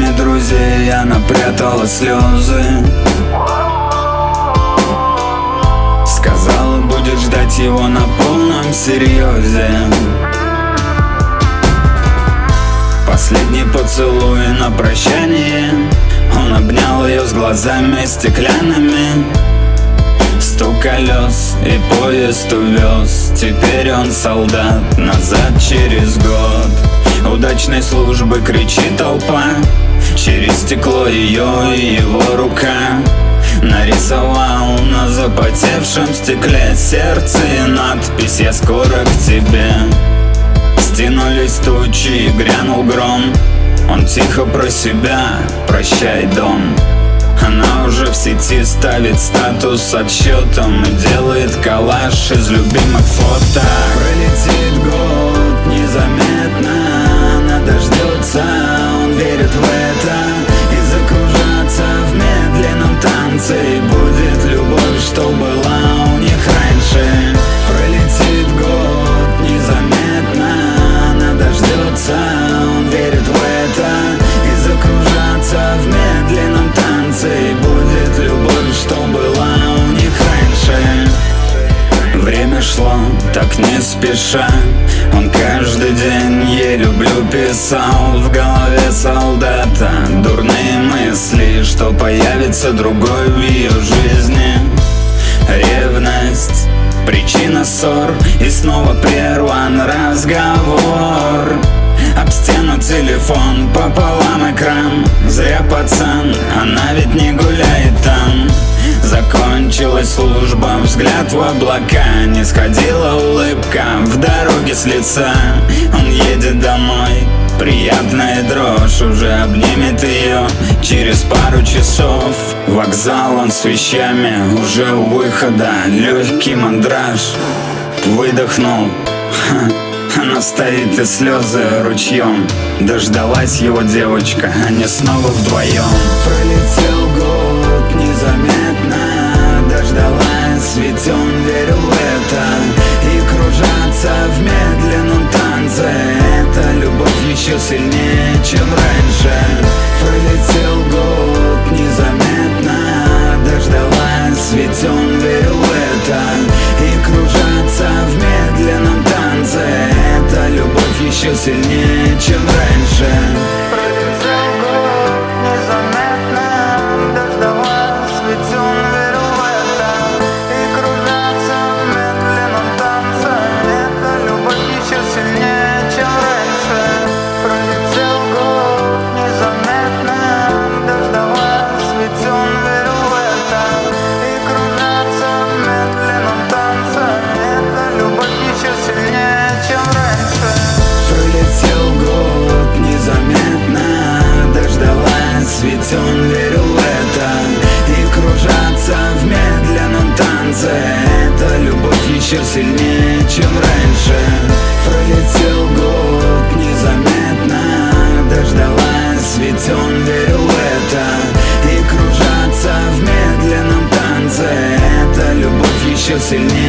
друзей она прятала слезы. Сказала, будет ждать его на полном серьезе. Последний поцелуй на прощание. Он обнял ее с глазами стеклянными. Стук колес и поезд увез. Теперь он солдат, назад через год. Удачной службы кричит толпа. Через стекло ее и его рука. Нарисовал на запотевшем стекле сердце и надпись: «Я скоро к тебе». Стянулись тучи и грянул гром. Он тихо про себя: «Прощай, дом». Она уже в сети ставит статус с отсчетом и делает коллаж из любимых фото. Пролетит год незаметно, она дождется, он верит в это. И закружаться в медленном танце, и будет любовь, что была у них раньше. Пролетит год незаметно, она дождется, он верит в это. И закружаться в медленном танце, и будет любовь, что была у них раньше. Время шло так не спеша. Он каждый день «Я люблю» писал. В голове солдата дурные мысли, что появится другой в ее жизни. Ревность — причина ссор, и снова прерван разговор. Об стену телефон, пополам экран. Зря пацан, она ведь не гуляет там. Закончилась служба, взгляд в облака. Не сходила улыбка в дороге с лица. Он едет домой, приятная дрожь уже обнимет ее через пару часов. Вокзал, он с вещами уже у выхода. Легкий мандраж, выдохнул. Она стоит и слезы ручьем. Дождалась его девочка, они снова вдвоем. Пролетел год незаметно, дождалась, ведь он верил в это. И кружаться в медленном танце — это любовь еще сильнее, чем раньше. Пролетел год незаметно, дождалась, ведь он верил в это. И кружаться в медленном танце — это любовь еще сильнее, чем раньше. Пролетел год незаметно, дождалась, ведь он верил в это. И кружаться в медленном танце — это любовь еще сильнее, чем раньше. Пролетел год незаметно, дождалась, ведь он верил в это. И кружаться в медленном танце — это любовь еще сильнее, чем раньше. Пролетел год незаметно, дождалась, ведь он верил в это. И кружаться в медленном танце — это любовь еще сильнее, чем раньше. Пролетел год незаметно, дождалась, ведь он верил в это. И кружаться в медленном танце — это любовь еще сильнее.